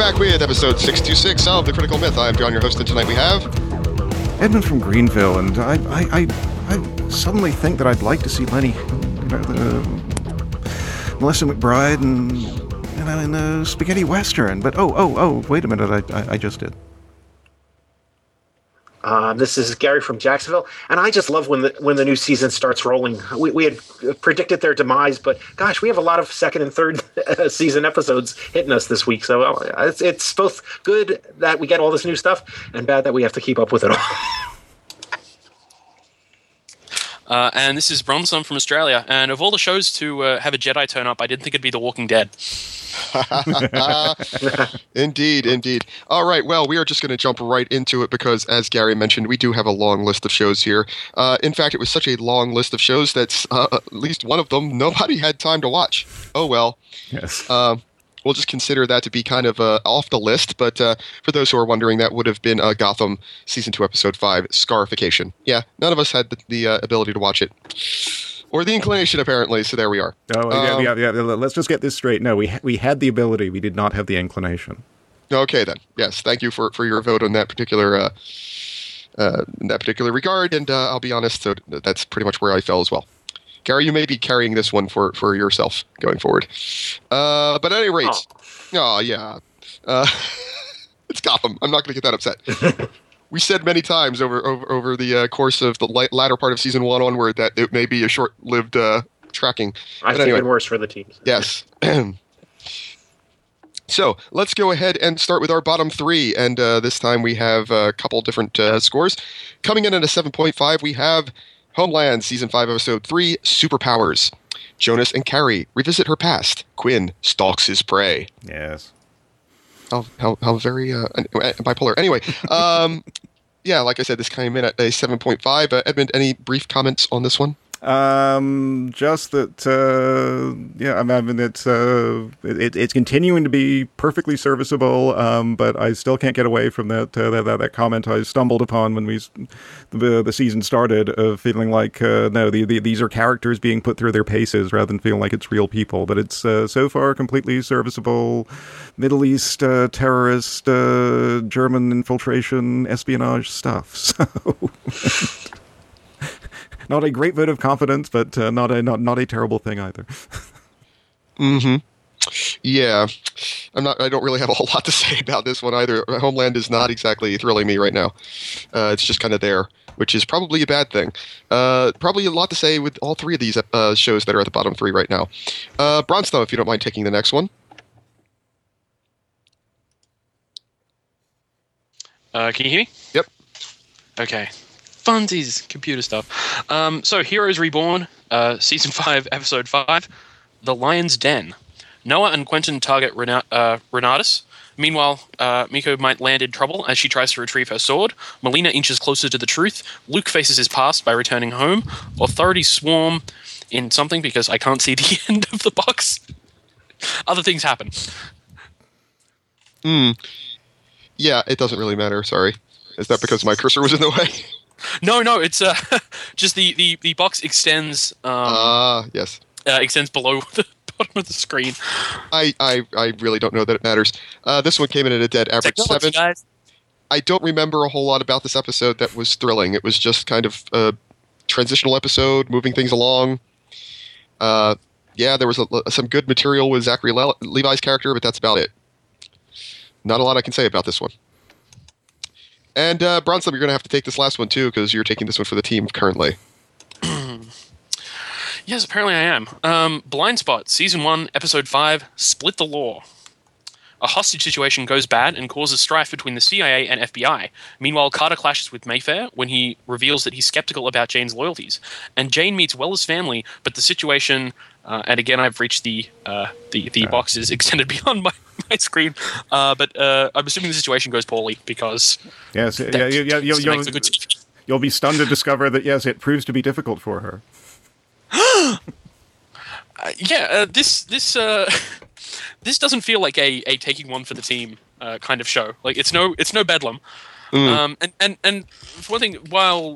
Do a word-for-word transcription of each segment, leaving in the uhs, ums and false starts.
back with episode six two six of The Critical Myth. I'm John, your host, and tonight we have... Edmund from Greenville, and I I, I, I suddenly think that I'd like to see Lenny, you know, the, Melissa McBride, and, you know, in a spaghetti western, but oh, oh, oh, wait a minute, I, I, I just did. Uh, this is Gary from Jacksonville, and I just love when the when the new season starts rolling. We, we had predicted their demise, but gosh, we have a lot of second and third season episodes hitting us this week. So uh, it's, it's both good that we get all this new stuff and bad that we have to keep up with it all. Uh, and this is Bronson from Australia. And of all the shows to uh, have a Jedi turn up, I didn't think it'd be The Walking Dead. Indeed, indeed. All right, well, we are just going to jump right into it because, as Gary mentioned, we do have a long list of shows here. Uh, in fact, it was such a long list of shows that uh, at least one of them nobody had time to watch. Oh, well. Yes. Uh, we'll just consider that to be kind of uh, off the list, but uh, for those who are wondering, that would have been uh, Gotham Season two, Episode five, Scarification. Yeah, none of us had the, the uh, ability to watch it. Or the inclination, apparently, so there we are. Oh, yeah, um, yeah, yeah, let's just get this straight. No, we ha- we had the ability, we did not have the inclination. Okay, then. Yes, thank you for, for your vote on that particular uh, uh, in that particular regard, and uh, I'll be honest, so that's pretty much where I fell as well. Gary, you may be carrying this one for, for yourself going forward. Uh, but at any rate, oh, oh yeah. Uh, it's Gotham. I'm not going to get that upset. We said many times over over, over the uh, course of the li- latter part of season one onward that it may be a short-lived uh, tracking. I think even worse for the teams. Yes. So let's go ahead and start with our bottom three, and uh, this time we have a couple different uh, scores. Coming in at a seven point five, we have Homeland, Season five, Episode three, Superpowers. Jonas and Carrie revisit her past. Quinn stalks his prey. Yes. How, how, how very uh, bipolar. Anyway, um, yeah, like I said, this came in at a seven point five. Uh, Edmund, any brief comments on this one? Um, just that, uh, yeah, I mean, it's, uh, it, it's continuing to be perfectly serviceable, um, but I still can't get away from that, uh, that, that, that comment I stumbled upon when we, the, the season started, of feeling like, uh, no, the, the, these are characters being put through their paces rather than feeling like it's real people, but it's, uh, so far completely serviceable, Middle East, uh, terrorist, uh, German infiltration, espionage stuff, so... Not a great vote of confidence, but uh, not a not not a terrible thing either. Mm-hmm. Yeah, I'm not. I don't really have a whole lot to say about this one either. Homeland is not exactly thrilling me right now. Uh, it's just kind of there, which is probably a bad thing. Uh, probably a lot to say with all three of these uh, shows that are at the bottom three right now. Uh, Bronstow, if you don't mind taking the next one. Uh, can you hear me? Yep. Okay. Funsies, computer stuff. Um, so, Heroes Reborn, uh, Season five, Episode five, The Lion's Den. Noah and Quentin target Rena- uh, Renatus. Meanwhile, uh, Miko might land in trouble as she tries to retrieve her sword. Melina inches closer to the truth. Luke faces his past by returning home. Authorities swarm in something because I can't see the end of the box. Other things happen. Hmm. Yeah, it doesn't really matter, sorry. Is that because my cursor was in the way? No, no, it's uh, just the, the, the box extends. Ah, um, uh, yes. Uh, extends below the bottom of the screen. I, I, I really don't know that it matters. Uh, this one came in at a dead average Technology, seven. Guys. I don't remember a whole lot about this episode that was thrilling. It was just kind of a transitional episode, moving things along. Uh, yeah, there was a, some good material with Zachary Le- Levi's character, but that's about it. Not a lot I can say about this one. And, uh, Bronson, you're going to have to take this last one, too, because you're taking this one for the team currently. Yes, apparently I am. Um, Blind Spot, Season one, Episode five, Split the Law. A hostage situation goes bad and causes strife between the C I A and F B I. Meanwhile, Carter clashes with Mayfair when he reveals that he's skeptical about Jane's loyalties. And Jane meets Weller's family, but the situation... Uh, and again, I've reached the uh, the, the box is extended beyond my, my screen. Uh, but uh, I'm assuming the situation goes poorly because... Yes, yeah, yeah, yeah, you'll, you'll, you'll be stunned to discover that, yes, it proves to be difficult for her. uh, yeah, uh, this this uh, this doesn't feel like a, a taking one for the team uh, kind of show. Like it's no it's no Bedlam. Mm. Um, and, and, and for one thing, while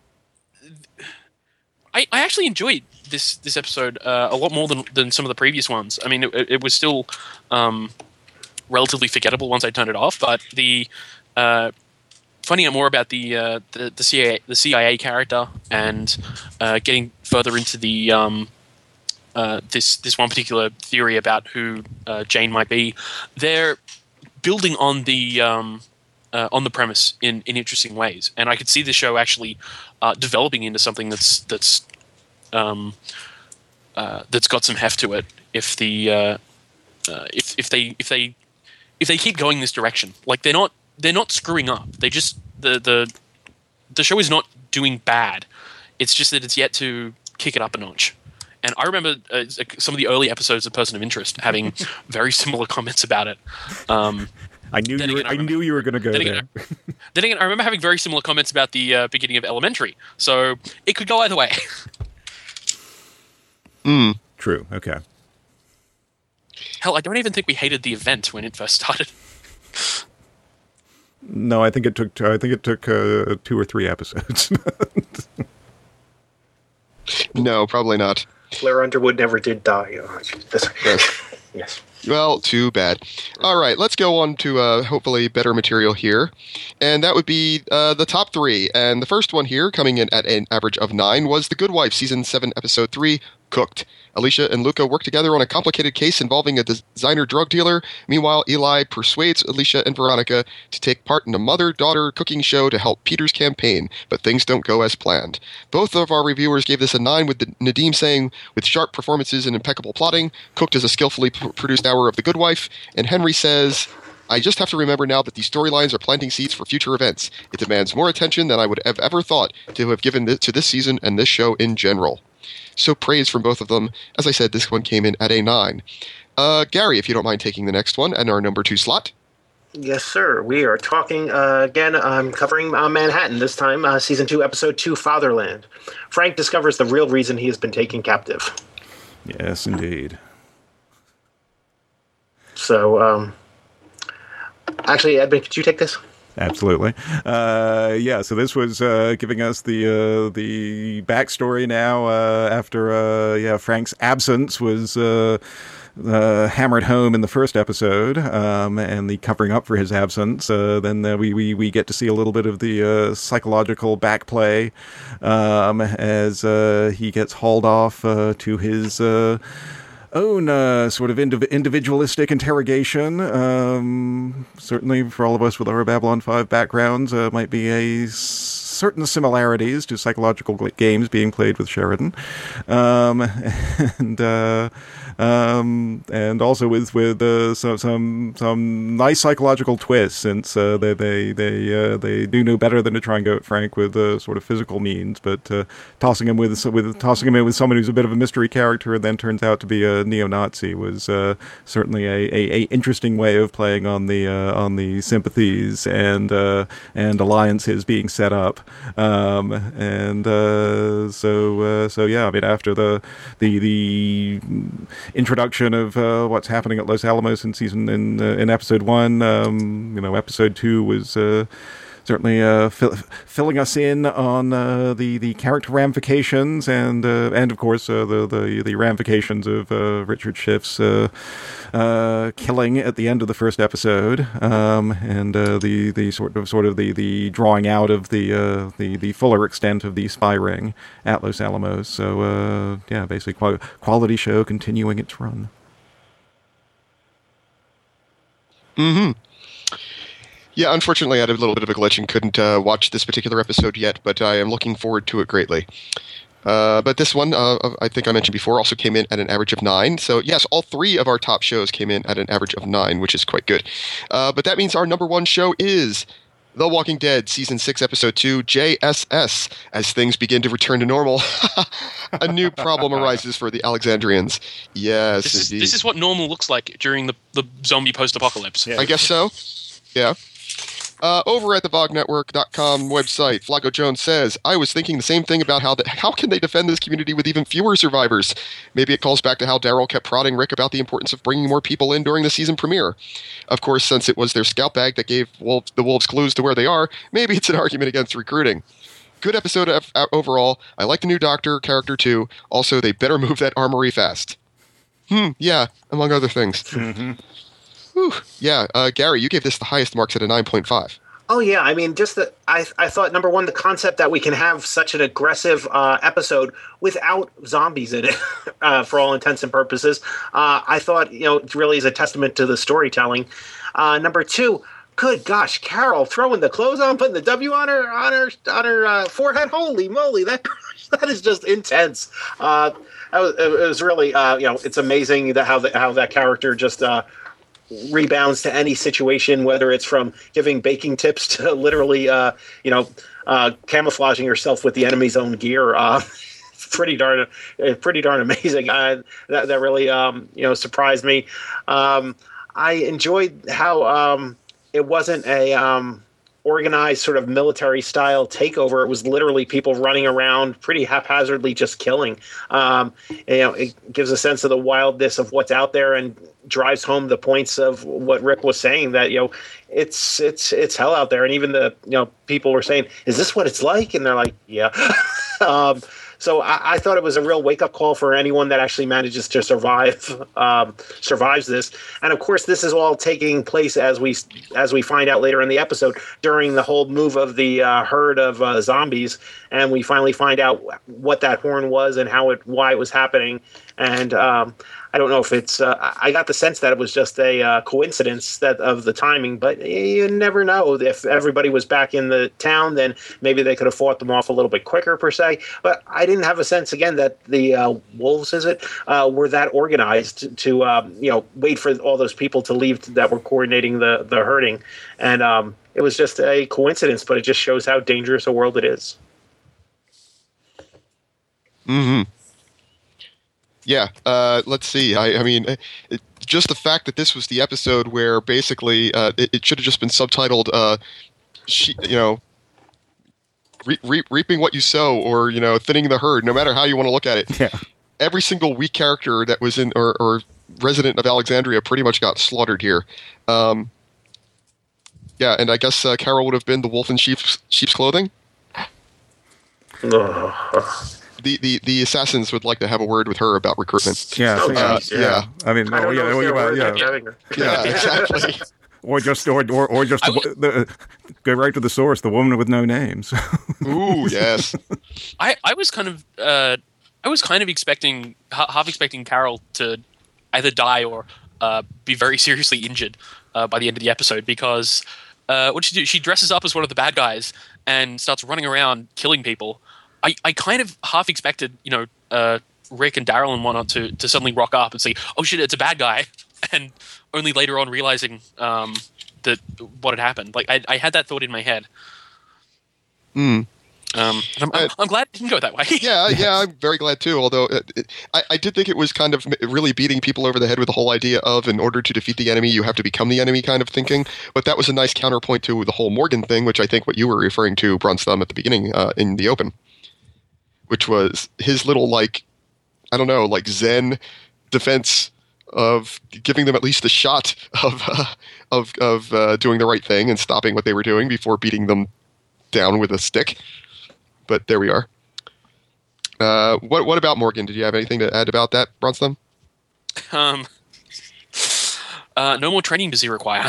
I, I actually enjoyed this this episode uh, a lot more than, than some of the previous ones. I mean, it, it was still um, relatively forgettable once I turned it off. But the uh, finding out more about the uh, the, the C I A the C I A character and uh, getting further into the um, uh, this this one particular theory about who uh, Jane might be, they're building on the um, uh, on the premise in, in interesting ways, and I could see the show actually uh, developing into something that's that's um, uh, that's got some heft to it. If the uh, uh, if if they if they if they keep going this direction, like they're not they're not screwing up. They just the the the show is not doing bad. It's just that it's yet to kick it up a notch. And I remember uh, some of the early episodes of Person of Interest having very similar comments about it. Um, I knew you again, were, I, I remember, knew you were going to go then there. Again, then again, I remember having very similar comments about the uh, beginning of Elementary. So it could go either way. Mm. True. Okay. Hell, I don't even think we hated the event when it first started. No, I think it took. I think it took uh, two or three episodes. No, probably not. Claire Underwood never did die. Oh, this, Yes. yes. Well, too bad. All right, let's go on to uh, hopefully better material here. And that would be uh, the top three. And the first one here, coming in at an average of nine, was The Good Wife, Season seven, Episode three, Cooked. Alicia and Luca work together on a complicated case involving a designer drug dealer. Meanwhile, Eli persuades Alicia and Veronica to take part in a mother-daughter cooking show to help Peter's campaign, but things don't go as planned. Both of our reviewers gave this a nine, with Nadim saying, with sharp performances and impeccable plotting, Cooked is a skillfully p- produced hour of The Good Wife, and Henry says, I just have to remember now that these storylines are planting seeds for future events. It demands more attention than I would have ever thought to have given this, to this season and this show in general. So praise from both of them. As I said, this one came in at a nine. Uh, Gary, if you don't mind taking the next one and our number two slot. Yes, sir. We are talking, uh, again, I'm covering uh, Manhattan this time, uh, Season two, Episode two, Fatherland. Frank discovers the real reason he has been taken captive. Yes, indeed. So, um, actually, Edmund, could you take this? Absolutely. Uh, yeah, so this was uh, giving us the uh, the backstory now uh, after uh, yeah Frank's absence was uh, uh, hammered home in the first episode, um, and the covering up for his absence. Uh, then uh, we, we we get to see a little bit of the uh, psychological backplay um, as uh, he gets hauled off uh, to his Uh, own uh, sort of indiv- individualistic interrogation. Um, certainly for all of us with our Babylon five backgrounds, uh, might be a s- certain similarities to psychological gl- games being played with Sheridan. Um, and uh, um, and also with with uh, so, some some nice psychological twists, since uh, they they they uh, they do know better than to try and go at Frank with uh, sort of physical means, but uh, tossing him with with tossing him in with someone who's a bit of a mystery character and then turns out to be a neo-Nazi was uh, certainly a, a, a interesting way of playing on the uh, on the sympathies and uh, and alliances being set up. Um, and uh, so uh, so yeah, I mean after the the the introduction of uh, what's happening at Los Alamos in season in uh, in episode one, um, you know, episode two was uh, certainly uh, fill, filling us in on uh, the the character ramifications and uh, and of course uh, the, the the ramifications of uh, Richard Schiff's uh, uh, killing at the end of the first episode, um, and uh, the the sort of sort of the, the drawing out of the uh, the the fuller extent of the spy ring at Los Alamos. So uh, yeah, basically qual- quality show continuing its run. Mm-hmm. Yeah, unfortunately, I had a little bit of a glitch and couldn't uh, watch this particular episode yet, but I am looking forward to it greatly. Uh, but this one, uh, I think I mentioned before, also came in at an average of nine. So yes, all three of our top shows came in at an average of nine, which is quite good. Uh, but that means our number one show is The Walking Dead, Season six, Episode two, J S S. As things begin to return to normal, a new problem arises for the Alexandrians. Yes, This is, indeed. this is what normal looks like during the, the zombie post-apocalypse. Yeah. I guess so. Yeah. Uh, over at the Vog Network dot com website, Flaco Jones says, I was thinking the same thing about how the, how can they defend this community with even fewer survivors? Maybe it calls back to how Daryl kept prodding Rick about the importance of bringing more people in during the season premiere. Of course, since it was their scout bag that gave wolves, the wolves clues to where they are, maybe it's an argument against recruiting. Good episode of, uh, overall. I like the new Doctor character too. Also, they better move that armory fast. Hmm, yeah, among other things. Mm-hmm. Whew. Yeah, uh, Gary, you gave this the highest marks at a nine point five. Oh yeah, I mean, just that I I thought number one, the concept that we can have such an aggressive uh, episode without zombies in it, uh, for all intents and purposes. Uh, I thought, you know, it really is a testament to the storytelling. Uh, number two, good gosh, Carol throwing the clothes on, putting the W on her on her on her uh, forehead. Holy moly, that that is just intense. Uh, it was, it was really, uh, you know, it's amazing that how the, how that character just. Uh, rebounds to any situation, whether it's from giving baking tips to literally, uh, you know, uh, camouflaging herself with the enemy's own gear. Uh, pretty darn, pretty darn amazing. Uh, that that really, um, you know, surprised me. Um, I enjoyed how um, it wasn't a um, organized sort of military style takeover. It was literally people running around pretty haphazardly, just killing. Um, you know, it gives a sense of the wildness of what's out there and drives home the points of what Rick was saying, that, you know, it's it's it's hell out there. And even the, you know, people were saying, is this what it's like? And they're like, yeah. um, so I, I thought it was a real wake up call for anyone that actually manages to survive, um, survives this. And of course, this is all taking place as we as we find out later in the episode during the whole move of the uh, herd of uh, zombies, and we finally find out what that horn was and how it why it was happening. And um, I don't know if it's. Uh, I got the sense that it was just a uh, coincidence that of the timing, but you never know. If everybody was back in the town, then maybe they could have fought them off a little bit quicker, per se. But I didn't have a sense again that the uh, wolves, is it, uh, were that organized to, to um, you know, wait for all those people to leave that were coordinating the the herding, and um, it was just a coincidence. But it just shows how dangerous a world it is. Hmm. Yeah, uh, let's see. I, I mean, it, just the fact that this was the episode where basically uh, it, it should have just been subtitled, uh, she, you know, re- re- reaping what you sow, or, you know, thinning the herd, no matter how you want to look at it. Yeah. Every single weak character that was in, or, or resident of Alexandria pretty much got slaughtered here. Um, yeah, and I guess uh, Carol would have been the wolf in sheep's, sheep's clothing. The, the, the assassins would like to have a word with her about recruitment. Yeah, Oh, yeah, geez, yeah. yeah. I mean, I oh, don't yeah, know if well, they're yeah, worth yeah. having her. Yeah, exactly. Or just, or, or, or just I the, the, go right to the source. The woman with no names. Ooh, yes. I, I was kind of uh, I was kind of expecting ha- half expecting Carol to either die or uh, be very seriously injured uh, by the end of the episode, because uh, what she do she dresses up as one of the bad guys and starts running around killing people. I, I kind of half expected, you know, uh, Rick and Daryl and whatnot to to suddenly rock up and say, "Oh shit, it's a bad guy," and only later on realizing um, that what had happened. Like I, I had that thought in my head. Hmm. Um, and I'm, I'm, I'm glad it didn't go that way. Yeah, yeah, I'm very glad too. Although it, it, I, I did think it was kind of really beating people over the head with the whole idea of, in order to defeat the enemy, you have to become the enemy kind of thinking. But that was a nice counterpoint to the whole Morgan thing, which I think what you were referring to, Bronze Thumb, at the beginning uh, in the open, which was his little, like, I don't know, like Zen defense of giving them at least a shot of uh, of of uh, doing the right thing and stopping what they were doing before beating them down with a stick. But there we are. Uh, what what about Morgan? Did you have anything to add about that, Bronze Thumb? Um, uh, no more training does he require.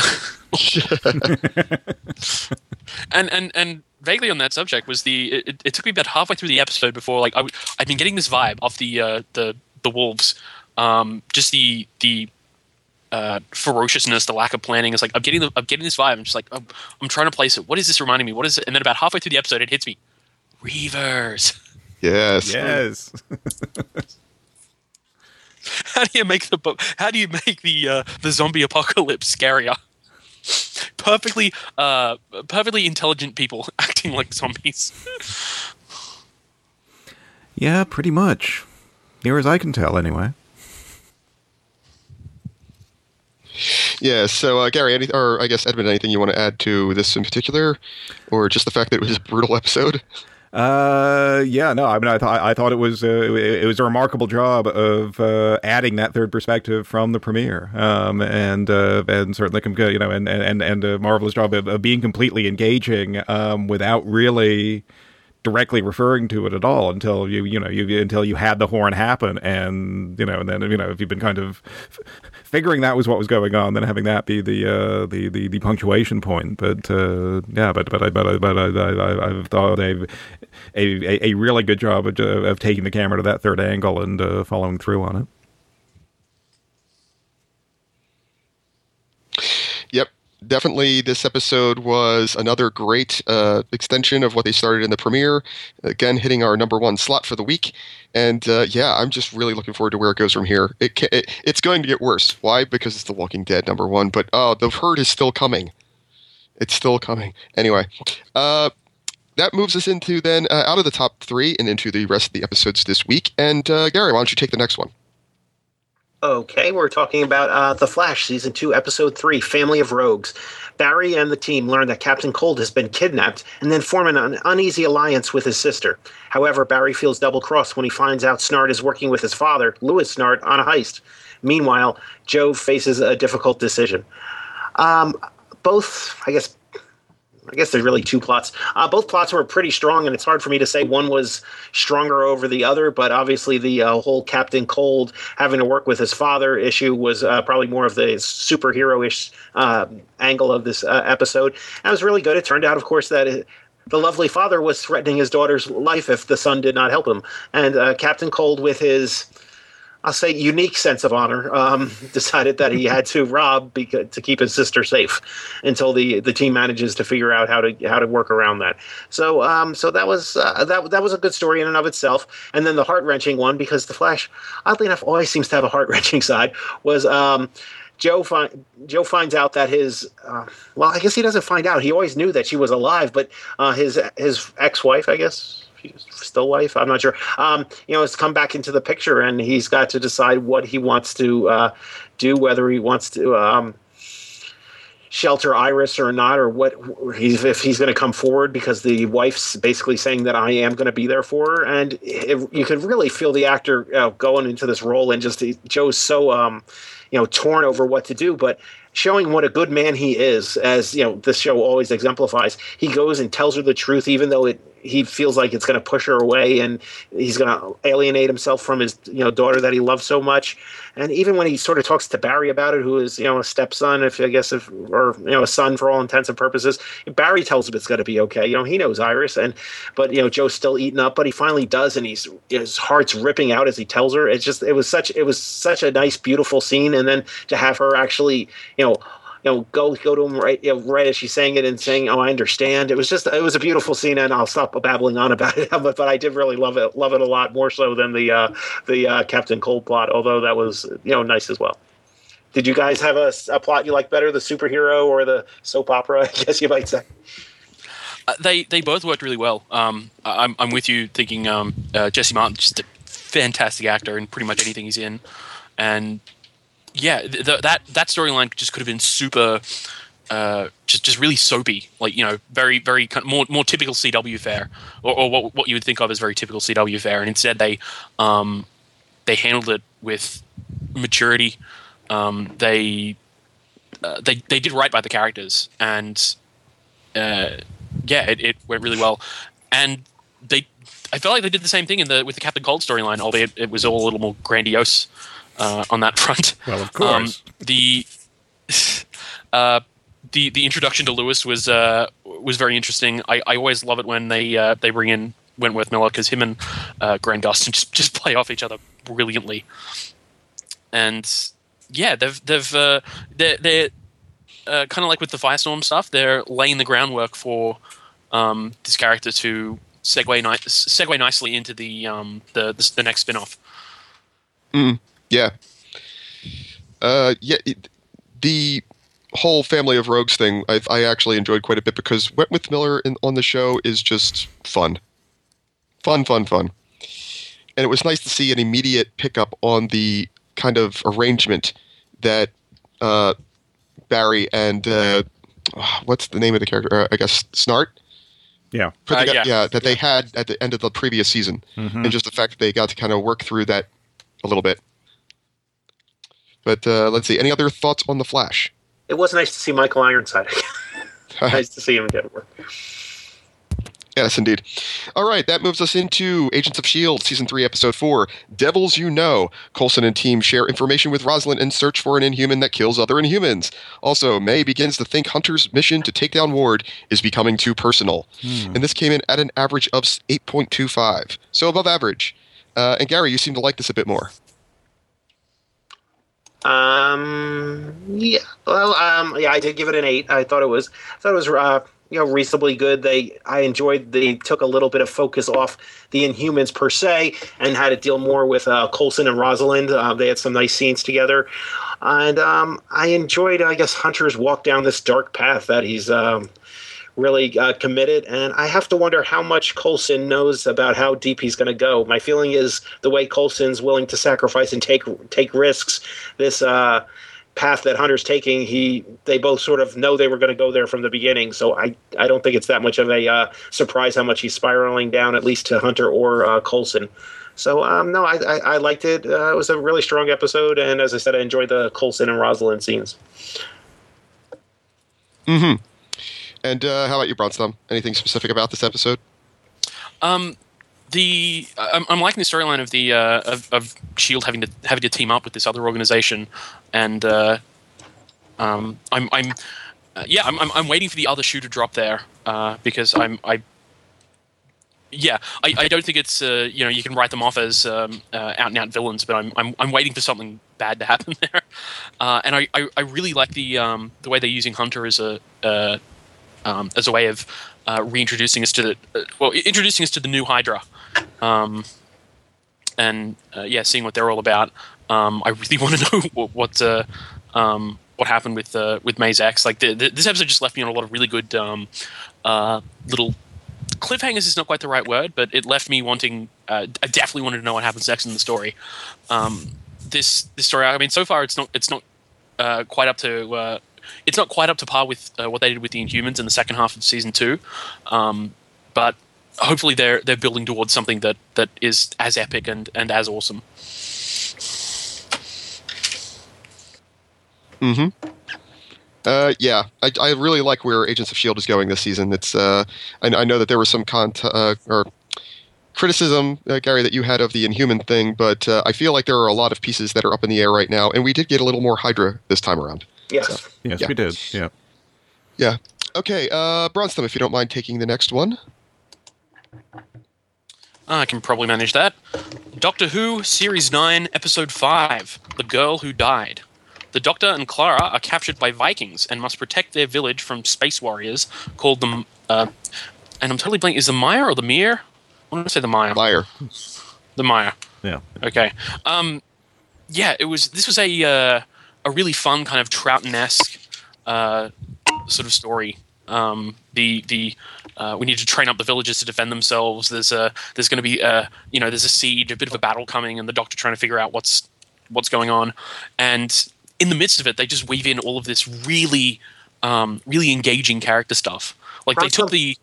and and and vaguely on that subject was the it, it took me about halfway through the episode before, like, I, I'd been getting this vibe off the uh, the the wolves, um, just the the uh, ferociousness, the lack of planning. It's like I'm getting the, I'm getting this vibe. I'm just like I'm, I'm trying to place it. What is this reminding me? What is it? And then about halfway through the episode, it hits me. Reavers. Yes. Yes. How do you make the how do you make the uh, the zombie apocalypse scarier? Perfectly, uh, perfectly intelligent people acting like zombies. Yeah, pretty much. Near as I can tell, anyway. Yeah. So, uh, Gary, any, or I guess Edmund, anything you want to add to this in particular, or just the fact that it was a brutal episode? Uh, yeah, no, I mean, I thought I thought it was uh, it, it was a remarkable job of uh, adding that third perspective from the premiere, um, and uh, and certainly, you know, and and and a marvelous job of, of being completely engaging, um, without really directly referring to it at all until you you know you until you had the horn happen, and you know and then you know if you've been kind of f- figuring that was what was going on, then having that be the uh, the, the the punctuation point. But uh, yeah, but but I but I but I, I I've thought a a a really good job of, of taking the camera to that third angle and uh, following through on it. Yep. Definitely, this episode was another great uh, extension of what they started in the premiere. Again, hitting our number one slot for the week. And uh, yeah, I'm just really looking forward to where it goes from here. It, ca- it It's going to get worse. Why? Because it's The Walking Dead, number one. But oh, the herd is still coming. It's still coming. Anyway, uh, that moves us into then uh, out of the top three and into the rest of the episodes this week. And uh, Gary, why don't you take the next one? Okay, we're talking about uh, The Flash, Season two, Episode three, Family of Rogues. Barry and the team learn that Captain Cold has been kidnapped and then form an uneasy alliance with his sister. However, Barry feels double-crossed when he finds out Snart is working with his father, Louis Snart, on a heist. Meanwhile, Joe faces a difficult decision. Um, both, I guess... I guess there's really two plots. Uh, both plots were pretty strong, and it's hard for me to say one was stronger over the other, but obviously the uh, whole Captain Cold having to work with his father issue was uh, probably more of the superhero-ish uh, angle of this uh, episode. And it was really good. It turned out, of course, that it, the lovely father was threatening his daughter's life if the son did not help him. And uh, Captain Cold, with his... I'll say unique sense of honor, um, decided that he had to rob because, to keep his sister safe until the, the team manages to figure out how to how to work around that. So um, so that was uh, that that was a good story in and of itself. And then the heart wrenching one, because the Flash, oddly enough, always seems to have a heart wrenching side, was um, Joe. Fi- Joe finds out that his uh, well, I guess he doesn't find out. He always knew that she was alive, but uh, his his ex-wife, I guess. Still wife, I'm not sure. Um, you know, has come back into the picture, and he's got to decide what he wants to uh, do, whether he wants to um, shelter Iris or not, or what he's if he's going to come forward, because the wife's basically saying that I am going to be there for her, and it, you could really feel the actor uh, going into this role, and just Joe's so um, you know torn over what to do, but showing what a good man he is, as you know this show always exemplifies. He goes and tells her the truth, even though it he feels like it's going to push her away, and he's going to alienate himself from his you know daughter that he loves so much. And even when he sort of talks to Barry about it, who is you know a stepson, if I guess if or you know a son for all intents and purposes, Barry tells him it's going to be okay. You know he knows Iris, and but you know Joe's still eaten up, but he finally does, and he's his heart's ripping out as he tells her. It's just it was such it was such a nice, beautiful scene, and then to have her actually you know. You know, go go to him right, you know, right as she's saying it and saying, "Oh, I understand." It was just, it was a beautiful scene, and I'll stop babbling on about it. but, but I did really love it, love it a lot more so than the uh, the uh, Captain Cold plot. Although that was, you know, nice as well. Did you guys have a, a plot you like better, the superhero or the soap opera? I guess you might say. Uh, they they both worked really well. Um, I'm I'm with you thinking um, uh, Jesse Martin's just a fantastic actor in pretty much anything he's in, and. Yeah, the, that that storyline just could have been super, uh, just just really soapy, like you know, very very kind of more more typical C W fare, or, or what what you would think of as very typical C W fare, and instead they, um, they handled it with maturity. Um, they, uh, they they did right by the characters, and uh, yeah, it, it went really well, and they, I felt like they did the same thing in the with the Captain Cold storyline, albeit it was all a little more grandiose. Uh, on that front, well, of course, um, the uh, the the introduction to Louis was uh, was very interesting. I, I always love it when they uh, they bring in Wentworth Miller, because him and uh, Grant Gustin just just play off each other brilliantly. And yeah, they've they've uh, they're, they're uh, kind of like with the Firestorm stuff. They're laying the groundwork for um, this character to segue ni- segue nicely into the um, the, the the next spinoff. Mm. Yeah. Uh, yeah. It, the whole Family of Rogues thing, I, I actually enjoyed quite a bit, because Wentworth Miller in, on the show is just fun. Fun, fun, fun. And it was nice to see an immediate pickup on the kind of arrangement that uh, Barry and, uh, what's the name of the character? Uh, I guess Snart? Yeah. Put together, uh, yeah. yeah. That they had at the end of the previous season. Mm-hmm. And just the fact that they got to kind of work through that a little bit. But uh, let's see. Any other thoughts on The Flash? It was nice to see Michael Ironside. Nice to see him get work. Yes, indeed. All right, that moves us into Agents of S H I E L D, Season three, Episode four, Devils You Know. Coulson and team share information with Rosalind and search for an Inhuman that kills other Inhumans. Also, May begins to think Hunter's mission to take down Ward is becoming too personal. Hmm. And this came in at an average of eight point two five, so above average. Uh, and Gary, you seem to like this a bit more. Um, yeah, well, um, yeah, I did give it an eight. I thought it was, I thought it was, uh, you know, reasonably good. They, I enjoyed. They took a little bit of focus off the Inhumans per se, and had to deal more with uh, Coulson and Rosalind. Uh, they had some nice scenes together, and um, I enjoyed, I guess, Hunter's walk down this dark path that he's um, really uh, committed. And I have to wonder how much Coulson knows about how deep he's going to go. My feeling is the way Coulson's willing to sacrifice and take take risks. This. Uh, path that Hunter's taking, he they both sort of know they were going to go there from the beginning, so I, I don't think it's that much of a uh, surprise how much he's spiraling down, at least to Hunter or uh, Coulson. So um, no, I, I, I liked it. Uh, it was a really strong episode, and as I said, I enjoyed the Coulson and Rosalind scenes. Mm-hmm. And uh, how about you, Bronstom? Anything specific about this episode? Um, the I'm, I'm liking the storyline of the uh, of, of S H I E L D having to having to team up with this other organization, and uh, um, I'm I'm uh, yeah I'm, I'm I'm waiting for the other shoe to drop there uh, because I'm I yeah I, I don't think it's uh, you know you can write them off as um, uh, out and out villains, but I'm I'm I'm waiting for something bad to happen there, uh, and I, I, I really like the um, the way they're using Hunter as a uh, um, as a way of uh, reintroducing us to the uh, well introducing us to the new Hydra. Um, and uh, yeah, seeing what they're all about. Um, I really want to know what what, uh, um, what happened with uh, with Maze X. Like the, the, this episode just left me on a lot of really good um, uh, little cliffhangers. Is not quite the right word, but it left me wanting. Uh, I definitely wanted to know what happens next in the story. Um, this this story. I mean, so far it's not it's not uh, quite up to. Uh, it's not quite up to par with uh, what they did with the Inhumans in the second half of season two, um, but. Hopefully they're they're building towards something that, that is as epic and, and as awesome. Mm-hmm. Uh, yeah, I, I really like where Agents of S H I E L D is going this season. It's uh, I, I know that there was some cont- uh, or criticism, uh, Gary, that you had of the Inhuman thing, but uh, I feel like there are a lot of pieces that are up in the air right now, and we did get a little more Hydra this time around. Yes, so, yes, yeah. we did. Yeah, yeah. Okay, uh, Bronstom, if you don't mind taking the next one. I can probably manage that. Doctor Who, Series nine, Episode five, The Girl Who Died. The Doctor and Clara are captured by Vikings and must protect their village from space warriors called the... Uh, and I'm totally blanking. Is the Maya or the Mir? I want to say the Maya. Maya. The Maya. Yeah. Okay. Um, yeah, it was. This was a uh, a really fun kind of Troughton-esque uh, sort of story. Um, the the uh, we need to train up the villagers to defend themselves. There's a there's going to be a you know there's a siege, a bit of a battle coming, and the Doctor trying to figure out what's what's going on. And in the midst of it, they just weave in all of this really um, really engaging character stuff. Like they took the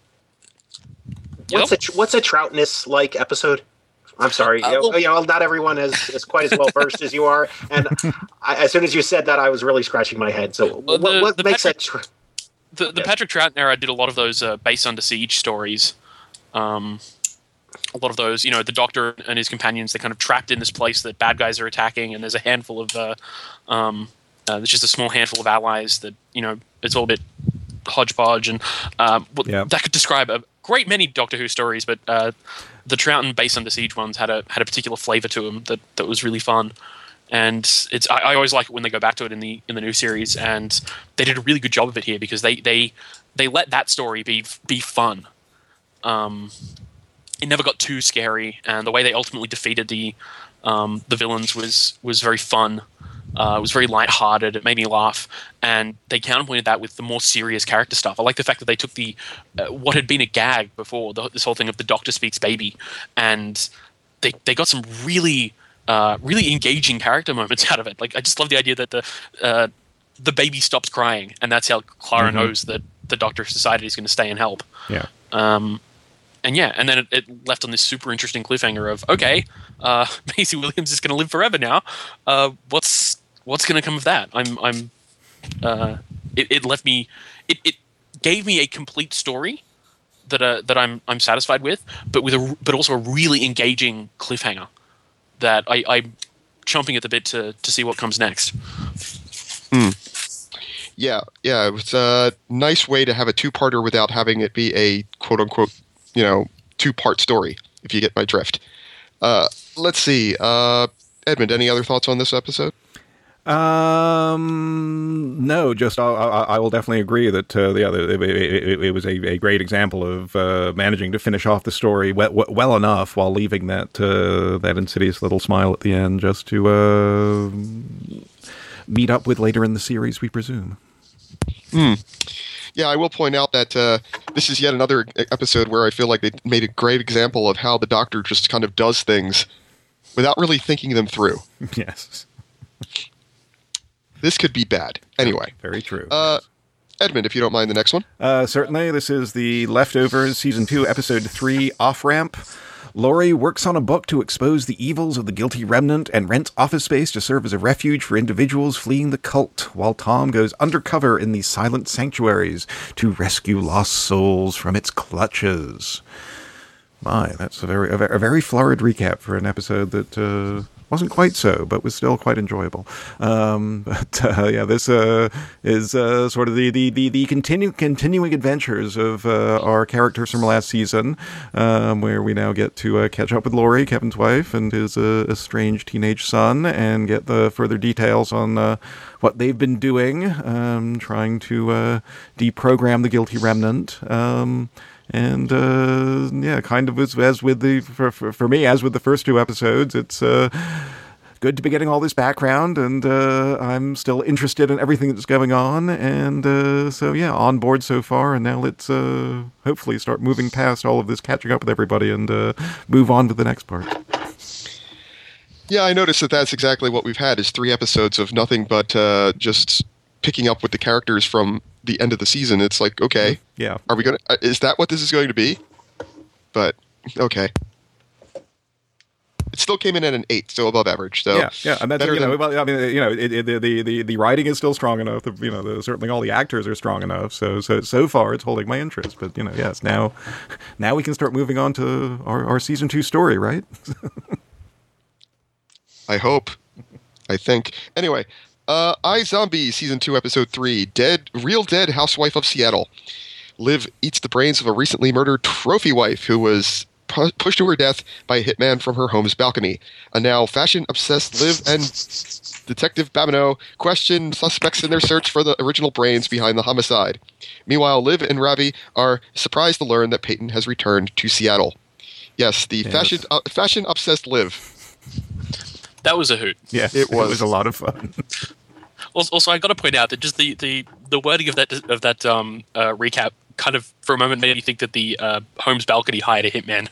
what's yep. a what's a Troughtness like episode? I'm sorry, uh, well, you know, not everyone is, is quite as well versed as you are. And I, as soon as you said that, I was really scratching my head. So well, what, the, what the makes Patrick, that? Tr- the, the yes. Patrick Troughton era did a lot of those uh, base under siege stories. Um, a lot of those, you know, the Doctor and his companions, they're kind of trapped in this place that bad guys are attacking, and there's a handful of, uh, um, uh, there's just a small handful of allies that, you know, it's all a bit hodgepodge, and uh, well, yeah. that could describe a great many Doctor Who stories, but uh, the Troughton base under siege ones had a had a particular flavor to them that, that was really fun. And it's I, I always like it when they go back to it in the in the new series, and they did a really good job of it here because they they, they let that story be be fun. Um, it never got too scary, and the way they ultimately defeated the um, the villains was was very fun. Uh, it was very lighthearted. It made me laugh, and they counterpointed that with the more serious character stuff. I like the fact that they took the uh, what had been a gag before, the, this whole thing of the Doctor speaks baby, and they they got some really uh, really engaging character moments out of it. Like I just love the idea that the uh, the baby stops crying, and that's how Clara mm-hmm. knows that the Doctor decided he's going to stay and help. Yeah. Um, and yeah, and then it, it left on this super interesting cliffhanger of okay, uh, Maisie Williams is going to live forever now. Uh, what's what's going to come of that? I'm I'm. Uh, it, it left me. It, it gave me a complete story that are, that I'm I'm satisfied with, but with a but also a really engaging cliffhanger that I, I'm chomping at the bit to to see what comes next. Hmm. Yeah, yeah, it was a nice way to have a two-parter without having it be a quote-unquote, you know, two-part story, if you get my drift. Uh, let's see. Uh, Edmund, any other thoughts on this episode? Um, no, just I, I, I will definitely agree that uh, yeah, it, it, it was a, a great example of uh, managing to finish off the story well, well enough while leaving that uh, that insidious little smile at the end, just to uh, meet up with later in the series, we presume. Hmm. Yeah, I will point out that uh, this is yet another episode where I feel like they made a great example of how the Doctor just kind of does things without really thinking them through. Yes. This could be bad. Anyway. Very true. Uh, Edmund, if you don't mind the next one. Uh, certainly. This is the Leftovers, Season two, Episode three, Off-Ramp. Laurie works on a book to expose the evils of the guilty remnant and rents office space to serve as a refuge for individuals fleeing the cult, while Tom goes undercover in the silent sanctuaries to rescue lost souls from its clutches. My, that's a very, a very florid recap for an episode that uh, wasn't quite so, but was still quite enjoyable. Um, but uh, yeah, this uh, is uh, sort of the the the, the continu- continuing adventures of uh, our characters from last season, um, where we now get to uh, catch up with Laurie, Kevin's wife, and his uh, estranged teenage son, and get the further details on uh, what they've been doing, um, trying to uh, deprogram the guilty remnant. Um, And, uh, yeah, kind of as, as with the, for, for, for me, as with the first two episodes, it's uh, good to be getting all this background, and uh, I'm still interested in everything that's going on, and uh, so, yeah, on board so far, and now let's uh, hopefully start moving past all of this, catching up with everybody, and uh, move on to the next part. Yeah, I noticed that that's exactly what we've had, is three episodes of nothing but uh, just picking up with the characters from the end of the season. It's like, okay, yeah, are we gonna? Uh, is that what this is going to be? But okay, it still came in at an eight, still above average. So yeah, yeah, and that's better you know, than- well, I mean, you know, it, it, the the the writing is still strong enough. The, you know, the, certainly all the actors are strong enough. So so so far, it's holding my interest. But you know, yes, now now we can start moving on to our, our season two story, right? I hope. I think. Anyway, uh, iZombie Season two, Episode three, Dead, Real Dead Housewife of Seattle. Liv eats the brains of a recently murdered trophy wife who was pu- pushed to her death by a hitman from her home's balcony. A now fashion-obsessed Liv and Detective Babineau question suspects in their search for the original brains behind the homicide. Meanwhile, Liv and Ravi are surprised to learn that Peyton has returned to Seattle. Yes, the Yes. fashion uh, fashion-obsessed Liv. That was a hoot. Yes, It was. It was a lot of fun. Also, also I got to point out that just the, the, the wording of that of that um, uh, recap kind of for a moment made me think that the uh, Holmes balcony hired a hitman.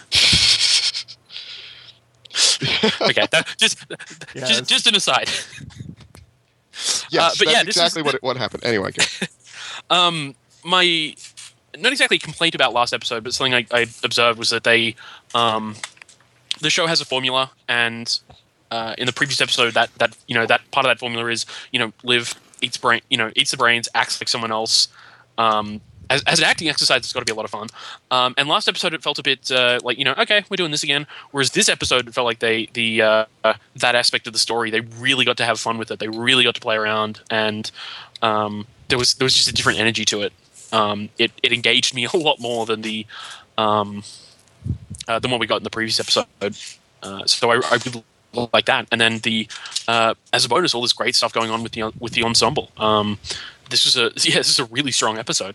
Okay, that, just Yes. just just an aside. Yes, Uh, but that's yeah, this exactly is what it, what happened. Anyway, go. Um, my not exactly a complaint about last episode, but something I, I observed was that they um, the show has a formula, and uh, in the previous episode, that that you know that part of that formula is you know Liv eats brain, you know eats the brains, acts like someone else. Um, as, as an acting exercise, it's got to be a lot of fun. Um, and last episode, it felt a bit uh, like you know, okay, we're doing this again. Whereas this episode, it felt like they the uh, uh, that aspect of the story, they really got to have fun with it. They really got to play around, and um, there was there was just a different energy to it. Um, it it engaged me a lot more than the um, uh, than what we got in the previous episode. Uh, so I, I really like that. And then the uh, as a bonus, all this great stuff going on with the with the ensemble. Um, this was a yeah, this is a really strong episode.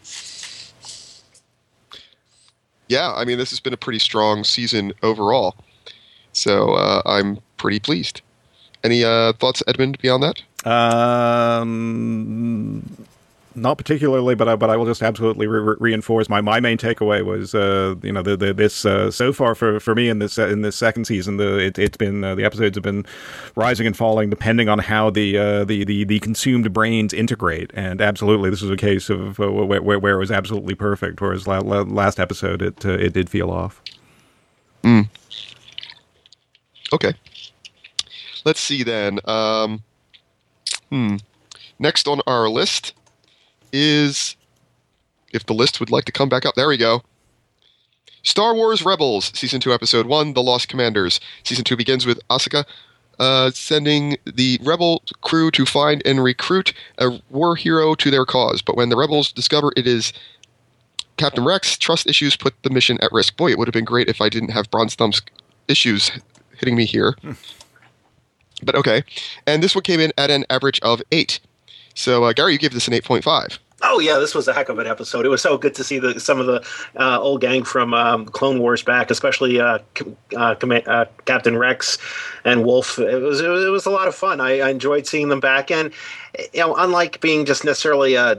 Yeah, I mean, this has been a pretty strong season overall. So uh, I'm pretty pleased. Any uh, thoughts, Edmund, beyond that? Um, not particularly, but I, but I will just absolutely re- reinforce my, my main takeaway was uh, you know the, the this uh, so far for, for me in this in this second season the it, it's been uh, the episodes have been rising and falling depending on how the uh, the, the the consumed brains integrate, and absolutely this was a case of uh, where, where where it was absolutely perfect, whereas la- la- last episode it uh, it did feel off. Mm. Okay. Let's see then. Um, hmm. Next on our list is, if the list would like to come back up, there we go. Star Wars Rebels, Season two, Episode one, The Lost Commanders. Season two begins with Asuka uh, sending the Rebel crew to find and recruit a war hero to their cause. But when the Rebels discover it is Captain Rex, trust issues put the mission at risk. Boy, it would have been great if I didn't have Bronze Thumb's issues hitting me here. But okay. And this one came in at an average of eight. So, uh, Gary, you gave this an eight point five. Oh yeah, this was a heck of an episode. It was so good to see the, some of the uh, old gang from um, Clone Wars back, especially uh, uh, uh, Captain Rex and Wolf. It was it was, it was a lot of fun. I, I enjoyed seeing them back, and you know, unlike being just necessarily a,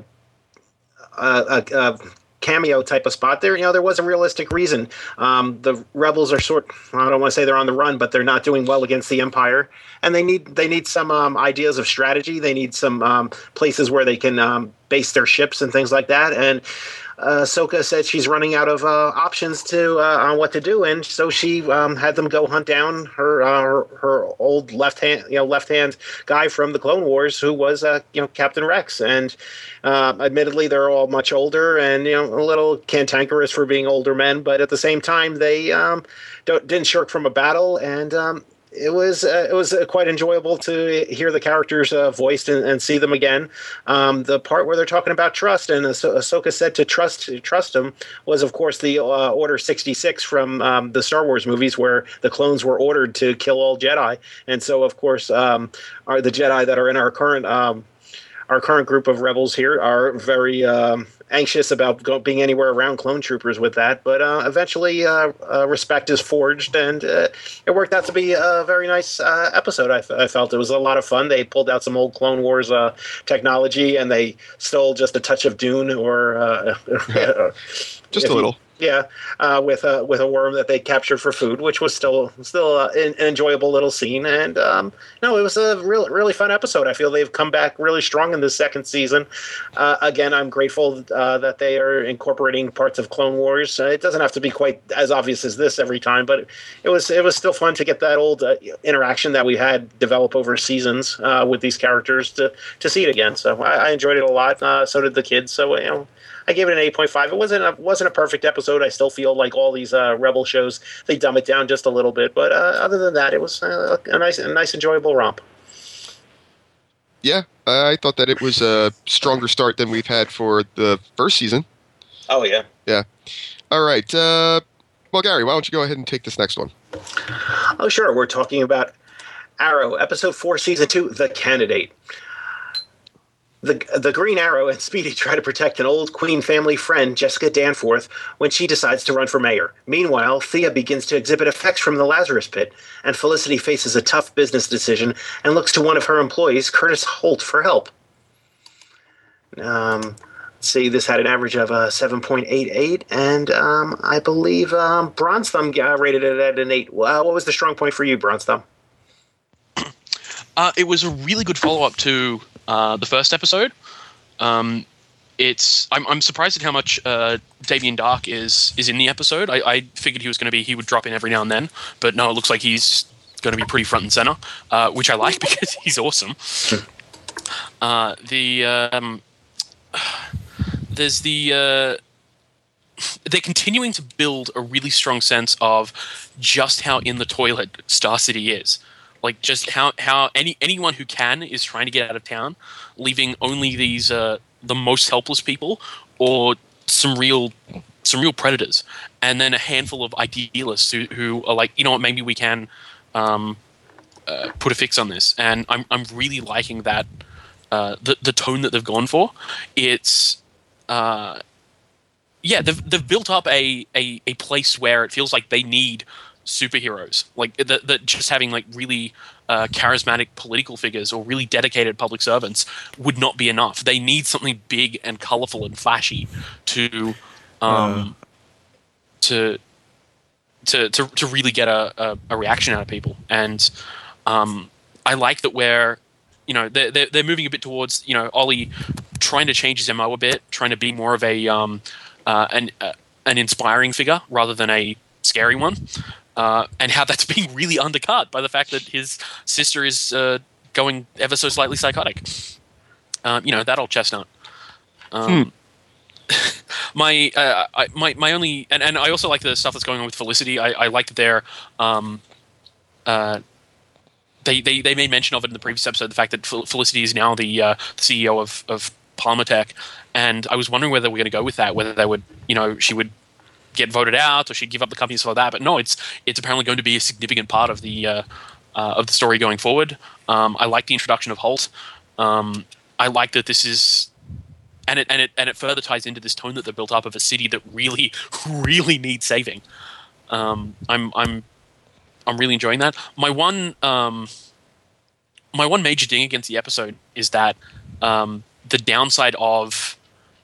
a, a, a cameo type of spot there, you know, there was a realistic reason. Um, the rebels are sort, I don't want to say they're on the run, but they're not doing well against the Empire, and they need they need some um, ideas of strategy. They need some um, places where they can um, base their ships and things like that. And uh, Ahsoka said she's running out of uh, options to uh, on what to do, and so she um, had them go hunt down her uh, her, her old left hand you know left hand guy from the Clone Wars, who was uh, you know Captain Rex. And uh, admittedly, they're all much older and you know a little cantankerous for being older men, but at the same time, they um, don't, didn't shirk from a battle. And um, It was uh, it was uh, quite enjoyable to hear the characters uh, voiced and, and see them again. Um, the part where they're talking about trust, and ah- Ahsoka said to trust to trust him, was of course the uh, Order sixty-six from um, the Star Wars movies, where the clones were ordered to kill all Jedi. And so, of course, um, are the Jedi that are in our current um, our current group of rebels here are very um, anxious about go- being anywhere around clone troopers with that. But uh, eventually, uh, uh, respect is forged, and uh, it worked out to be a very nice uh, episode. I, f- I felt it was a lot of fun. They pulled out some old Clone Wars uh, technology, and they stole just a touch of Dune, or uh, Just a little. Yeah, uh, with a with a worm that they captured for food, which was still still uh, an, an enjoyable little scene. And um, no, it was a really really fun episode. I feel they've come back really strong in this second season. Uh, again, I'm grateful uh, that they are incorporating parts of Clone Wars. Uh, it doesn't have to be quite as obvious as this every time, but it was it was still fun to get that old uh, interaction that we had develop over seasons uh, with these characters to to see it again. So I, I enjoyed it a lot. Uh, so did the kids. So you know. I gave it an eight point five. It wasn't a, wasn't a perfect episode. I still feel like all these uh, Rebel shows, they dumb it down just a little bit. But uh, other than that, it was uh, a nice, a nice, enjoyable romp. Yeah, I thought that it was a stronger start than we've had for the first season. Oh, yeah. Yeah. All right. Uh, well, Gary, why don't you go ahead and take this next one? Oh, sure. We're talking about Arrow, Episode four, Season two, The Candidate. The, the Green Arrow and Speedy try to protect an old Queen family friend, Jessica Danforth, when she decides to run for mayor. Meanwhile, Thea begins to exhibit effects from the Lazarus Pit, and Felicity faces a tough business decision and looks to one of her employees, Curtis Holt, for help. Um, let's see, this had an average of uh, seven point eight eight, and um, I believe um, Bronze Thumb uh, rated it at an eight. Well, what was the strong point for you, Bronze Thumb? Uh, it was a really good follow-up to uh, the first episode. Um, it's I'm, I'm surprised at how much uh, Davian Dark is is in the episode. I, I figured he was going to be he would drop in every now and then, but no, it looks like he's going to be pretty front and center, uh, which I like because he's awesome. Uh, the um, there's the uh, they're continuing to build a really strong sense of just how in the toilet Star City is. Like just how, how any anyone who can is trying to get out of town, leaving only these uh, the most helpless people or some real some real predators, and then a handful of idealists who, who are like, you know what, maybe we can um, uh, put a fix on this. And I'm I'm really liking that uh, the the tone that they've gone for. It's uh, yeah, they've they've built up a, a a place where it feels like they need superheroes, like that, that just having like really uh, charismatic political figures or really dedicated public servants would not be enough. They need something big and colorful and flashy to um, uh. to, to to to really get a, a, a reaction out of people. And um, I like that we're you know they're, they're they're moving a bit towards you know Ollie trying to change his M O a bit, trying to be more of a um, uh, an uh, an inspiring figure rather than a scary one. Uh, and how that's being really undercut by the fact that his sister is uh, going ever so slightly psychotic. Um, you know, that old chestnut. Um, hmm. My uh, I, my my only and, and I also like the stuff that's going on with Felicity. I, I like that they're um uh they, they they made mention of it in the previous episode. The fact that Fel- Felicity is now the, uh, the C E O of of Palmertech, and I was wondering whether we're going to go with that. Whether they would, you know, she would get voted out or she'd give up the company and stuff like that. But no, it's it's apparently going to be a significant part of the uh, uh, of the story going forward. Um, I like the introduction of Holt. Um, I like that this is. And it and it and it further ties into this tone that they built up of a city that really, really needs saving. Um, I'm I'm I'm really enjoying that. My one um, my one major ding against the episode is that um, the downside of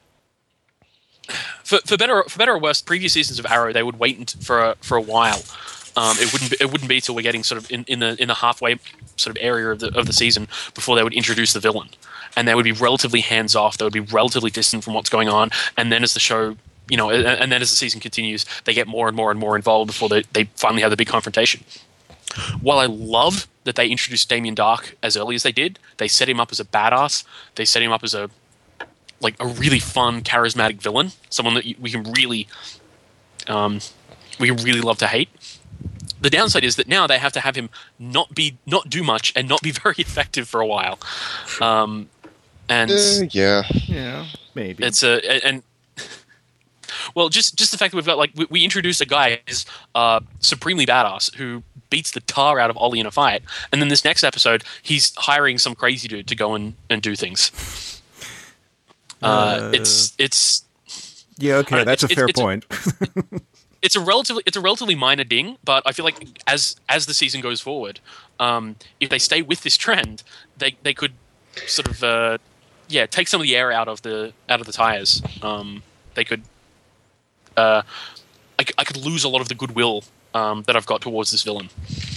for for better for better or worse, previous seasons of Arrow they would wait for a, for a while. Um, it wouldn't be, it wouldn't be till we're getting sort of in, in the in the halfway sort of area of the of the season before they would introduce the villain. And they would be relatively hands off. They would be relatively distant from what's going on. And then as the show, you know, and, and then as the season continues, they get more and more and more involved before they, they finally have the big confrontation. While I love that they introduced Damien Dark as early as they did, they set him up as a badass. They set him up as a like a really fun, charismatic villain, someone that we can really, um, we can really love to hate. The downside is that now they have to have him not be not do much and not be very effective for a while. Um, And uh, yeah, Yeah, maybe. it's a and well, just just the fact that we've got like we, we introduce a guy who's uh, supremely badass who beats the tar out of Ollie in a fight, and then this next episode he's hiring some crazy dude to go and, and do things. Uh, Uh, it's it's yeah, okay, uh, that's a it's- fair it's a- point. it's a relatively it's a relatively minor ding, but I feel like as as the season goes forward, um, if they stay with this trend, they they could sort of uh, yeah take some of the air out of the out of the tires. Um, they could uh, I, c- I could lose a lot of the goodwill um, that I've got towards this villain.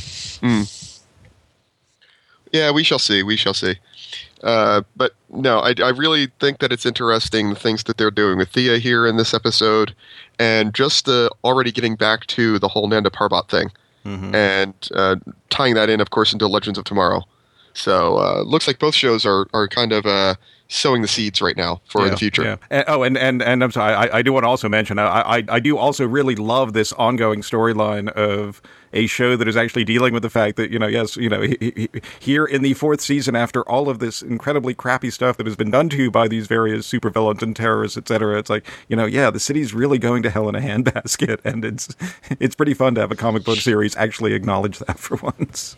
yeah, we shall see. We shall see. Uh, but no, I, I really think that it's interesting the things that they're doing with Thea here in this episode, and just the already getting back to the whole Nanda Parbat thing, Mhm. and uh, tying that in, of course, into Legends of Tomorrow. So uh, looks like both shows are are kind of uh, sowing the seeds right now for Yeah, the future. Yeah. And, oh, and, and, and I'm sorry, I, I do want to also mention, I, I, I do also really love this ongoing storyline of a show that is actually dealing with the fact that, you know, yes, you know, he, he, here in the fourth season, after all of this incredibly crappy stuff that has been done to you by these various supervillains and terrorists, et cetera, it's like, you know, yeah, the city's really going to hell in a handbasket, and it's it's pretty fun to have a comic book series actually acknowledge that for once.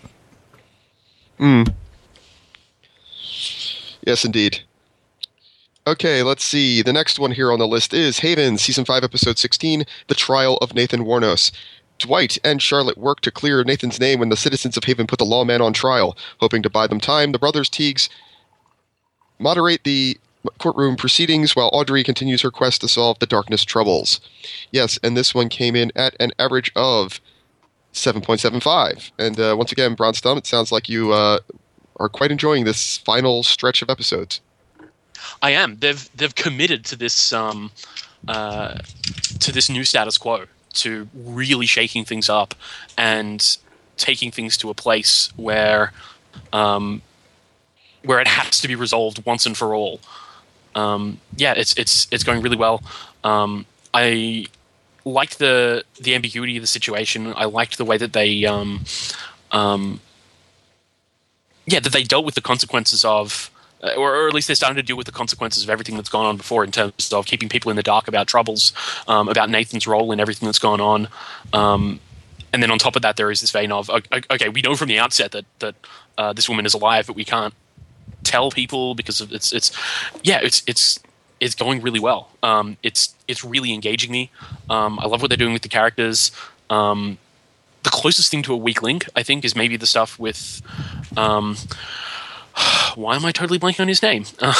Yes, indeed. Okay, let's see. The next one here on the list is Haven, Season five, Episode sixteen, The Trial of Nathan Warnos. Dwight and Charlotte work to clear Nathan's name when the citizens of Haven put the lawman on trial. Hoping to buy them time, the brothers Teagues moderate the courtroom proceedings while Audrey continues her quest to solve the darkness troubles. Yes, and this one came in at an average of seven point seven five. And uh, once again, Bronstom, it sounds like you uh, are quite enjoying this final stretch of episodes. I am. They've they've committed to this um, uh, to this new status quo, to really shaking things up and taking things to a place where um, where it has to be resolved once and for all. Um, yeah, it's it's it's going really well. Um, I liked the the ambiguity of the situation. I liked the way that they um, um, yeah that they dealt with the consequences of. Uh, or, or at least they're starting to deal with the consequences of everything that's gone on before in terms of keeping people in the dark about troubles, um, about Nathan's role in everything that's gone on. Um, and then on top of that, there is this vein of, okay, we know from the outset that that uh, this woman is alive, but we can't tell people because of it's, it's yeah, it's it's it's going really well. Um, it's it's really engaging me. Um, I love what they're doing with the characters. Um, the closest thing to a weak link, I think, is maybe the stuff with... Um, why am I totally blanking on his name?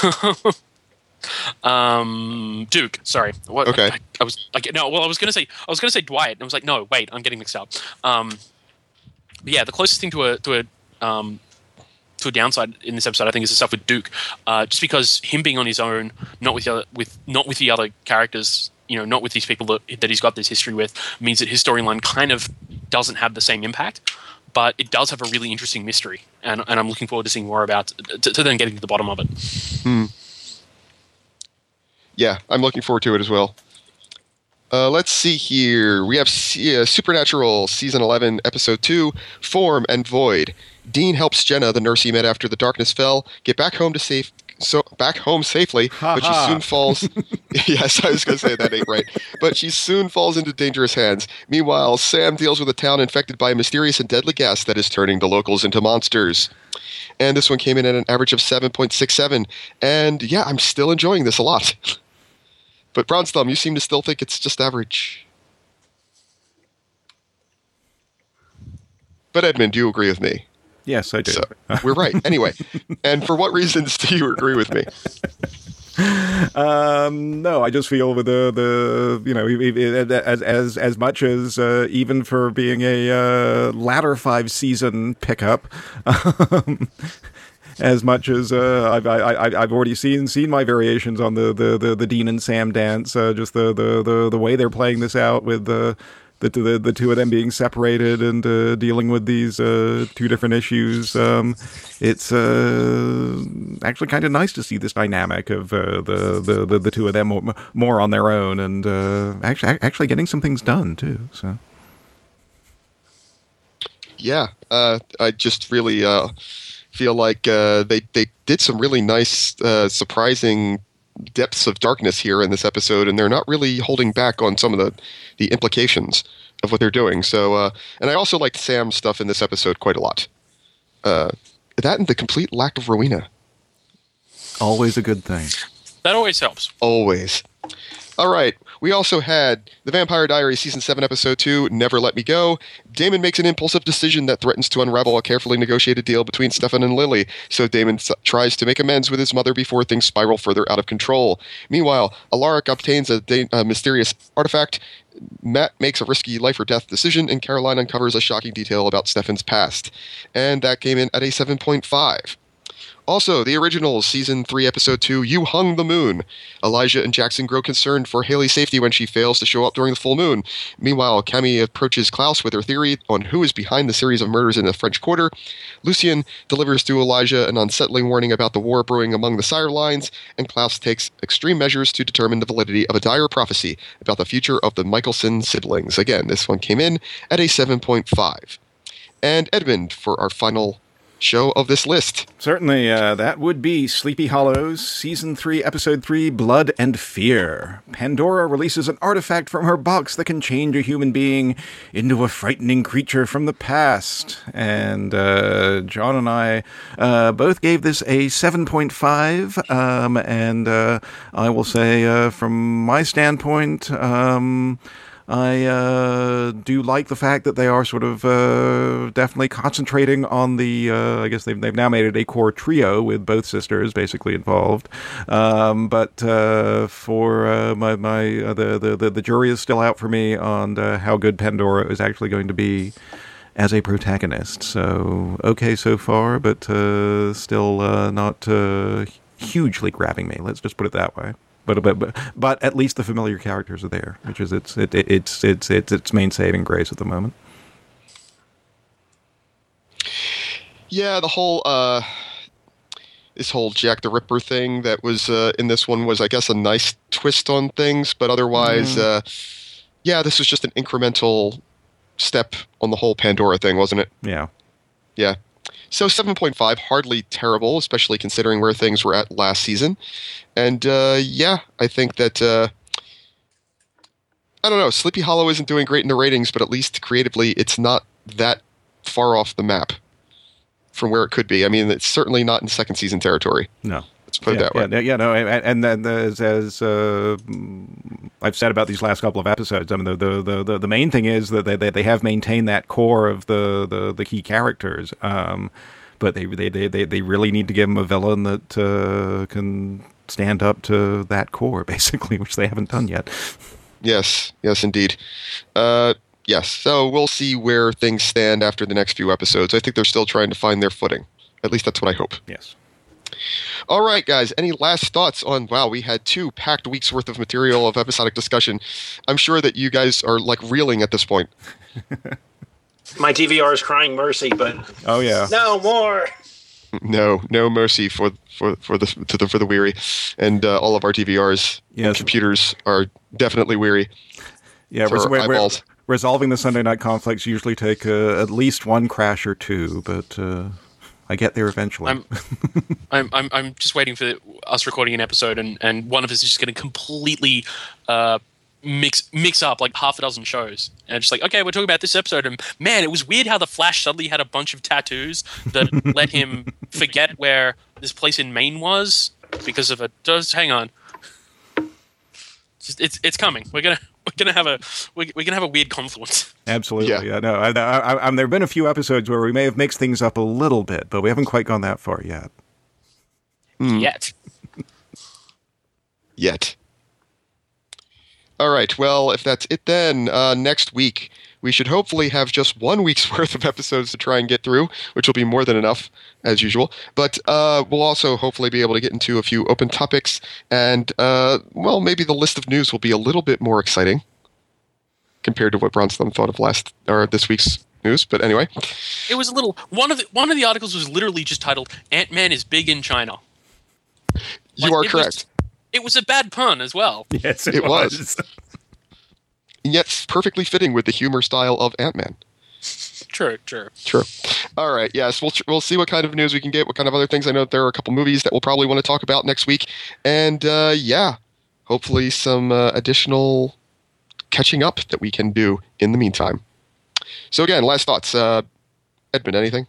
um, Duke. Sorry. What, Okay. I, I was like, no. Well, I was gonna say I was gonna say Dwight, and I was like, no, wait, I'm getting mixed up. Um, but yeah, the closest thing to a to a um, to a downside in this episode, I think, is the stuff with Duke. Uh, just because him being on his own, not with the other, with not with the other characters, you know, not with these people that that he's got this history with, means that his storyline kind of doesn't have the same impact. But it does have a really interesting mystery, and, and I'm looking forward to seeing more about to, to then getting to the bottom of it. Yeah, I'm looking forward to it as well. Uh, let's see here. We have uh, Supernatural Season eleven, Episode two, Form and Void. Dean helps Jenna, the nurse he met after the darkness fell, get back home to safe, so back home safely, but she soon falls. Yes, I was going to say that ain't right. But she soon falls into dangerous hands. Meanwhile, Sam deals with a town infected by a mysterious and deadly gas that is turning the locals into monsters. And this one came in at an average of seven point six seven. And yeah, I'm still enjoying this a lot. But Bronze Thumb, you seem to still think it's just average. But Edmund, do you agree with me? Yes, I do. So, we're right. Anyway, and for what reasons do you agree with me? Um, no, I just feel with the the you know as as as much as uh, even for being a uh, latter five season pickup. Um, As much as uh, I've I, I've already seen seen my variations on the the, the, the Dean and Sam dance, uh, just the, the, the, the way they're playing this out with the the the, the two of them being separated and uh, dealing with these uh, two different issues. Um, it's uh, actually kind of nice to see this dynamic of uh, the, the, the the two of them more, more on their own and uh, actually actually getting some things done too. So yeah, uh, I just really. Uh, feel like uh, they they did some really nice, uh, surprising depths of darkness here in this episode, and they're not really holding back on some of the, the implications of what they're doing. So, uh, and I also liked Sam's stuff in this episode quite a lot. Uh, that and the complete lack of Rowena. Always a good thing. That always helps. Always. All right. We also had The Vampire Diaries Season seven, Episode two, Never Let Me Go. Damon makes an impulsive decision that threatens to unravel a carefully negotiated deal between Stefan and Lily, so Damon s- tries to make amends with his mother before things spiral further out of control. Meanwhile, Alaric obtains a, da- a mysterious artifact, Matt makes a risky life-or-death decision, and Caroline uncovers a shocking detail about Stefan's past. And that came in at a seven point five. Also, the original Season three, Episode two, You Hung the Moon. Elijah and Jackson grow concerned for Haley's safety when she fails to show up during the full moon. Meanwhile, Cammy approaches Klaus with her theory on who is behind the series of murders in the French Quarter. Lucien delivers to Elijah an unsettling warning about the war brewing among the Sire lines, and Klaus takes extreme measures to determine the validity of a dire prophecy about the future of the Michelson siblings. Again, this one came in at a seven point five. And Edmund for our final show of this list. Certainly, uh, that would be Sleepy Hollows, Season three, Episode three, Blood and Fear. Pandora releases an artifact from her box that can change a human being into a frightening creature from the past. And uh, John and I uh, both gave this a seven point five, um, and uh, I will say, uh, from my standpoint, um, I uh, do like the fact that they are sort of uh, definitely concentrating on the, uh, I guess they've, they've now made it a core trio with both sisters basically involved. Um, but uh, for uh, my, my uh, the, the, the jury is still out for me on uh, how good Pandora is actually going to be as a protagonist. So, okay so far, but uh, still uh, not uh, hugely grabbing me. Let's just put it that way. But, but but but at least the familiar characters are there, which is its it, it, it's it's it's its main saving grace at the moment. Yeah, the whole uh, this whole Jack the Ripper thing that was uh, in this one was, I guess, a nice twist on things, but otherwise, mm. uh, yeah, this was just an incremental step on the whole Pandora thing, wasn't it? Yeah, yeah. So seven point five, hardly terrible, especially considering where things were at last season. And uh, yeah, I think that, uh, I don't know, Sleepy Hollow isn't doing great in the ratings, but at least creatively it's not that far off the map from where it could be. I mean, it's certainly not in second season territory. No. Let's put yeah, it that way. Yeah, yeah, no, and then as, as uh, I've said about these last couple of episodes, I mean, the the, the, the main thing is that they, they have maintained that core of the, the, the key characters, um, but they, they, they, they really need to give them a villain that uh, can stand up to that core, basically, which they haven't done yet. Yes, yes, indeed. Uh, yes, so we'll see where things stand after the next few episodes. I think they're still trying to find their footing. At least that's what I hope. Yes. All right, guys, any last thoughts on, wow, we had two packed weeks worth of material of episodic discussion. I'm sure that you guys are, like, reeling at this point. My D V R is crying mercy, but oh yeah, no more. No, no mercy for for for the to the for the weary, and uh, all of our D V Rs yes. and computers are definitely weary. Yeah, for res- we're- eyeballs. resolving the Sunday night conflicts usually take uh, at least one crash or two, but uh, I get there eventually. I'm, I'm, I'm, I'm just waiting for us recording an episode, and, and one of us is just going to completely uh, mix mix up like half a dozen shows, and just like, okay, we're talking about this episode, and man, it was weird how the Flash suddenly had a bunch of tattoos that let him forget where this place in Maine was because of a. Just hang on, just, it's it's coming. We're gonna. We're gonna have a we're, we're gonna have a weird confluence. Absolutely, Yeah. yeah. No, I, I, I, there have been a few episodes where we may have mixed things up a little bit, but we haven't quite gone that far yet. Mm. Yet. Yet. All right. Well, if that's it, then uh, next week we should hopefully have just one week's worth of episodes to try and get through, which will be more than enough, as usual. But uh, we'll also hopefully be able to get into a few open topics, and, uh, well, maybe the list of news will be a little bit more exciting compared to what Bronstrom thought of last or this week's news. But anyway, It was a little one of the one of the articles was literally just titled "Ant-Man is big in China." you Like, are it correct. Was, it was a bad pun as well. Yes, it, It was. was. And yet perfectly fitting with the humor style of Ant-Man. True, true. True. All right. Yes, we'll we'll see what kind of news we can get. What kind of other things? I know there are a couple movies that we'll probably want to talk about next week, and uh, yeah, hopefully some uh, additional catching up that we can do in the meantime. So again, last thoughts. Uh, Edmund, anything?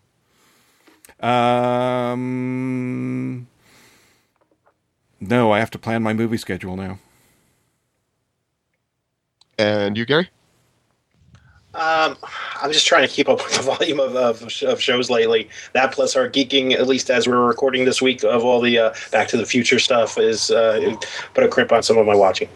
Um, no, I have to plan my movie schedule now. And you, Gary? Um, I'm just trying to keep up with the volume of, of, of shows lately. That plus our geeking, at least as we're recording this week, of all the uh, Back to the Future stuff is uh, put a crimp on some of my watching.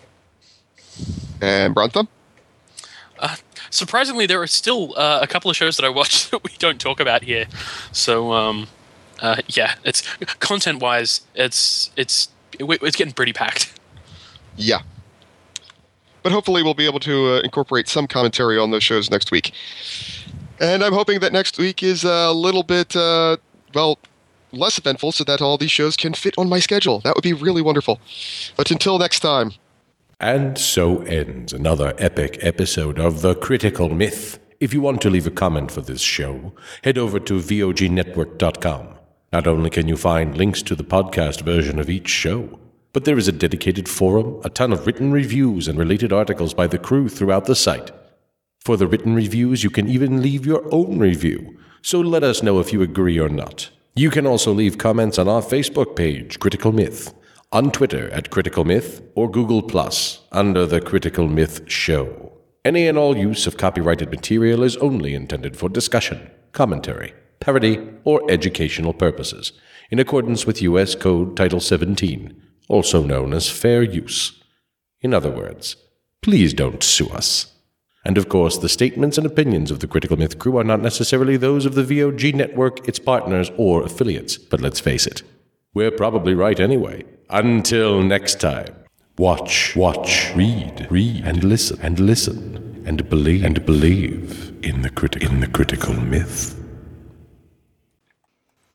And Brontham? Uh, surprisingly, there are still uh, a couple of shows that I watch that we don't talk about here. So, um, uh, yeah, it's content-wise, it's it's it's getting pretty packed. Yeah. But hopefully we'll be able to uh, incorporate some commentary on those shows next week. And I'm hoping that next week is a little bit, uh, well, less eventful so that all these shows can fit on my schedule. That would be really wonderful. But until next time. And so ends another epic episode of The Critical Myth. If you want to leave a comment for this show, head over to V O G network dot com. Not only can you find links to the podcast version of each show, but there is a dedicated forum, a ton of written reviews, and related articles by the crew throughout the site. For the written reviews, you can even leave your own review, so let us know if you agree or not. You can also leave comments on our Facebook page, Critical Myth, on Twitter at Critical Myth, or Google Plus under The Critical Myth Show. Any and all use of copyrighted material is only intended for discussion, commentary, parody, or educational purposes, in accordance with U S Code Title seventeen, also known as fair use. In other words, please don't sue us. And of course, the statements and opinions of the Critical Myth crew are not necessarily those of the V O G network, its partners, or affiliates. But let's face it, we're probably right anyway. Until next time, watch, watch, read, read, and listen, and listen, and believe, and believe in the, criti- in the Critical Myth.